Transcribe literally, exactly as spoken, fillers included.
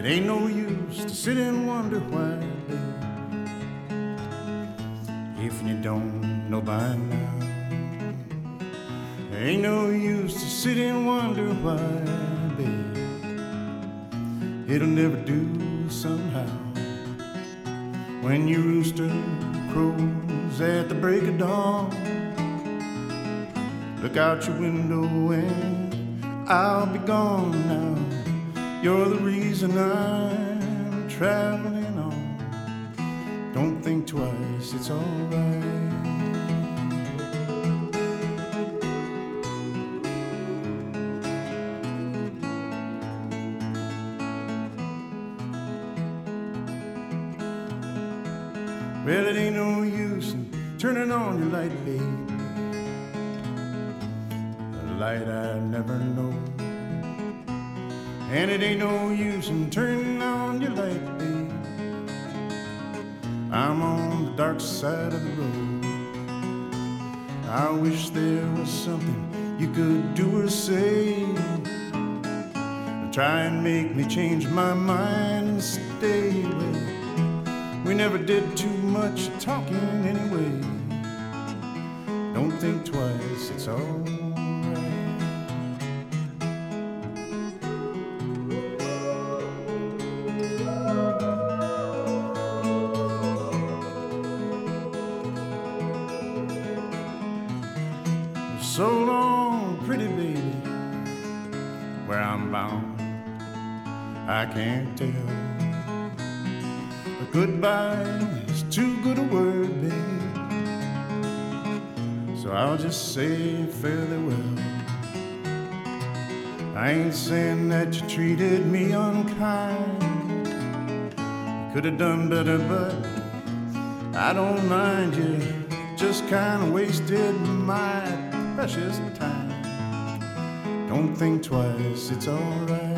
ain't no use to sit and wonder why, babe, if you don't know by now. There ain't no use to sit and wonder why, babe, it'll never do somehow. When your rooster crows at the break of dawn, look out your window and I'll be gone now. You're the reason I'm traveling on. Don't think twice, it's alright. Well, it ain't no use in turning on your light, babe, a light I never know. And it ain't no use in turning on your light, babe, I'm on the dark side of the road. I wish there was something you could do or say to try and make me change my mind and stay away. We never did too much talking anyway. Don't think twice, it's all right. So long, pretty baby, where I'm bound, I can't tell. But goodbye is too good a word, babe, so I'll just say fairly well. I ain't saying that you treated me unkind, you could have done better, but I don't mind. You just kind of wasted my precious time. Don't think twice, it's alright.